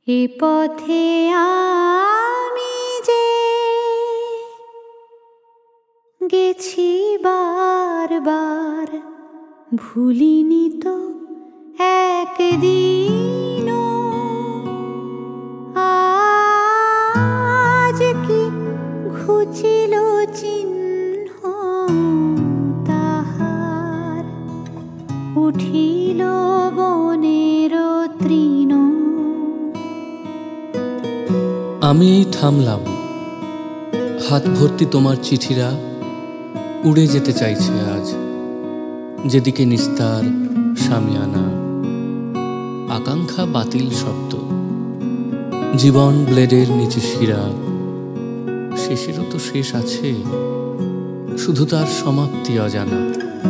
এ পথে আমি যে গেছি বারবার, ভুলিনি তো একদিনও। আজ কি ঘুচিল চিহ্ন তাহার, উঠিল বনের তৃণ। আমি থামলাম, হাত ভর্তি তোমার চিঠিরা উড়ে যেতে চাইছে আজ, যেদিকে নিস্তার শামিয়ানা। আকাঙ্ক্ষা বাতিল শব্দ, জীবন ব্লেডের নিচে শিরা। শেষেরও তো শেষ আছে, শুধু তার সমাপ্তি অজানা।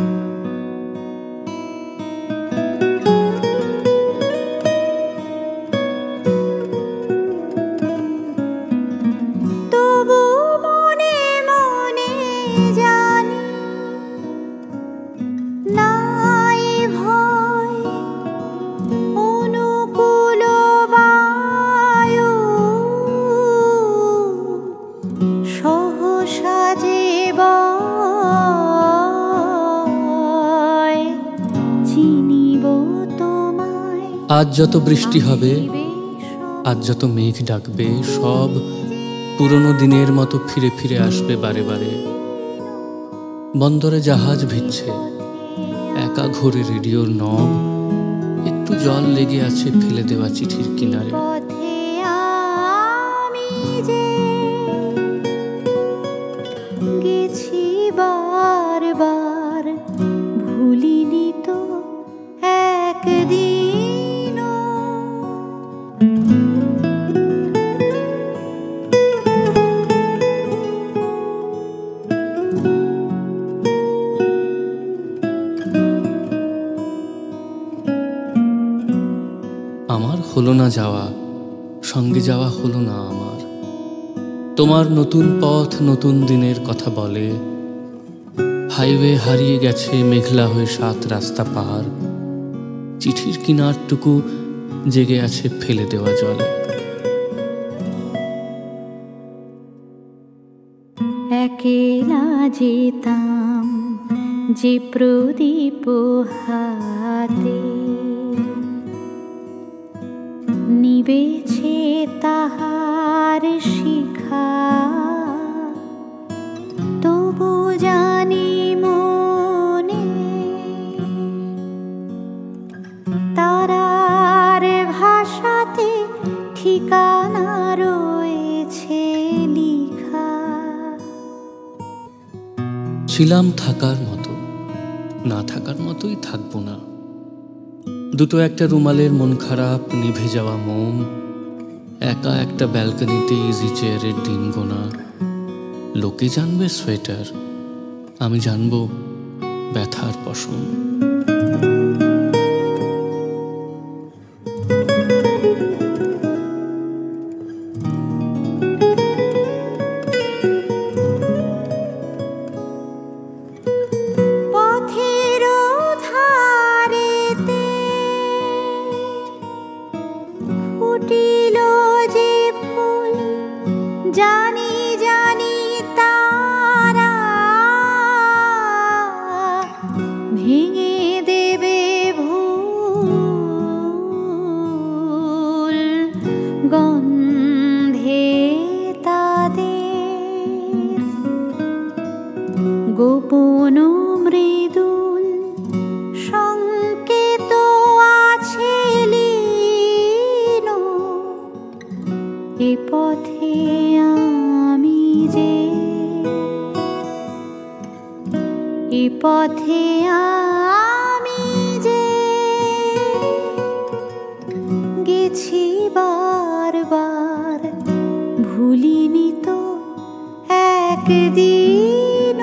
আজ যত বৃষ্টি হবে, আজ যত মেঘ ডাকবে, সব পুরনো দিনের মতো ফিরে ফিরে আসবে বারে বারে। বন্দরে জাহাজ ভিজছে, একা ঘোরে রেডিওর নব, একটু জল লেগে আছে ফেলে দেওয়া চিঠির কিনারে। গেছি বারবার, ভুলিনি তো একদিন। আমার হলো না যাওয়া, সঙ্গে যাওয়া হলো না আমার। তোমার নতুন পথ নতুন দিনের কথা বলে, হাইওয়ে হারিয়ে গেছে মেঘলা হয়ে 7 রাস্তা পার। চিঠির কিনারটুকু জেগে আছে ফেলে দেওয়া জলে। একেলা যেতাম যে প্রদীপ হাতে, নিবেছে তাহার শিখা। তবু জানি মনে তারার ভাষাতে ঠিকানা রয়েছে লিখা। ছিলাম থাকার মতো, না থাকার মতোই থাকবো না। দুটো একটা রুমালের মন খারাপ, নিভে যাওয়া মোম, একা একটা ব্যালকনিতে ইজি চেয়ারের দিন গোনা। লোকে জানবে সোয়েটার, আমি জানবো ব্যথার পশম। জানি জানি তারা ভেঙে দেবে ভুল গন্ধে তাদের। গোপন মৃদুল সংকেত আছে লীন, এ পথে আমি যে, এ পথে আমি যে গেছি বারবার, ভুলিনি তো একদিন।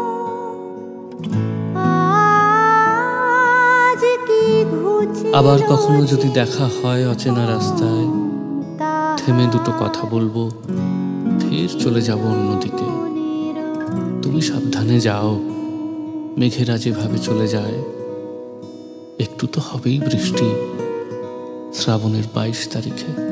আজ কি ঘুচিল। আবার কখনো যদি দেখা হয় অচেনা রাস্তায়, থেমে দুটো কথা বলবো, ফের চলে যাব অন্যদিকে। তুমি সাবধানে যাও, মেঘেরা যেভাবে চলে যায়। একটু তো হবেই বৃষ্টি শ্রাবণের 22 তারিখে।